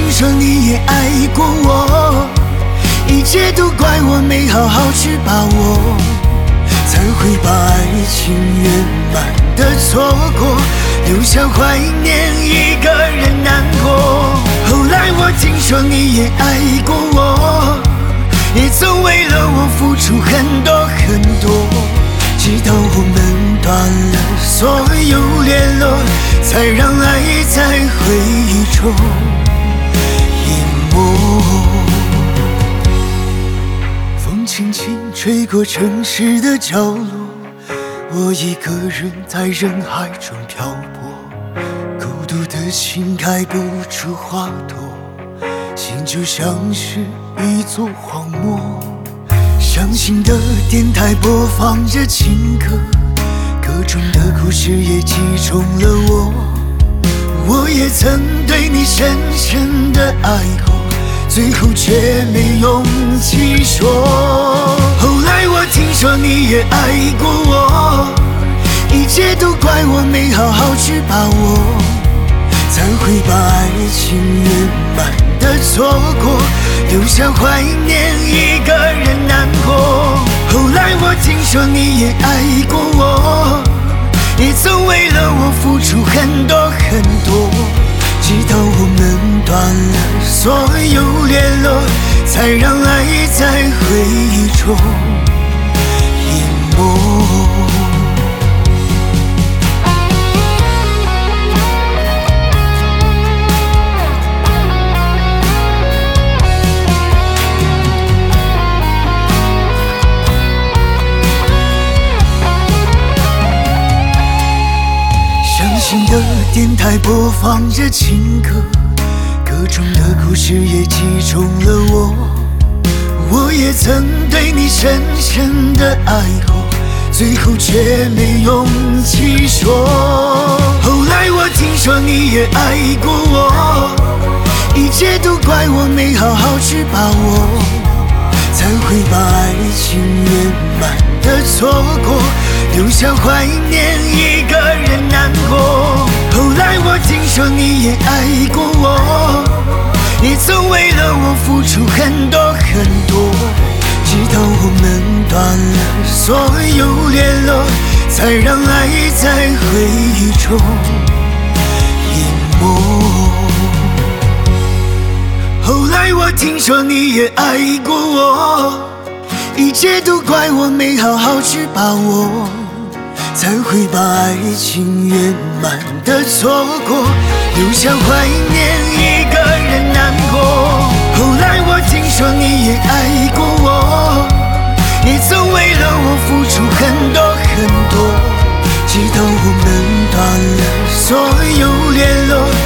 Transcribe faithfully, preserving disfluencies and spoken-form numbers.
说你也爱过我，一切都怪我没好好去把握，才会把爱情圆满的错过，留下怀念一个人难过。后来我听说你也爱过我，也曾为了我付出很多很多，直到我们断了所有联络，才让爱在回忆中淹没。风轻轻吹过城市的角落，我一个人在人海中漂泊，孤独的心开不出花朵，心就像是一座荒漠。伤心的电台播放着情歌，歌中的故事也击中了我。我也曾对你深深的爱过，最后却没勇气说。后来我听说你也爱过我，一切都怪我没好好去把握，才会把爱情圆满的错过，留下怀念一个人难过。后来我听说你也爱过我，也曾为了我付出很多很多，直到我们断了所有联络，才让爱在回忆中淹没。伤心的电台播放着情歌，歌中的故事也击中了我。我也曾对你深深的爱过，最后却没勇气说。后来我听说你也爱过我，一切都怪我没好好去把握，才会把爱情圆满的错过，留下怀念一个人难过。后来我听说你也爱过我，也曾为了我付出很多很多，直到我们断了所有联络，才让爱在回忆中淹没。后来我听说你也爱过我，一切都怪我没好好去把握，才会把爱情圆满的错过，留下怀念一个人难过。后来我听说你也爱过我，也曾为了我付出很多很多，直到我们断了所有联络，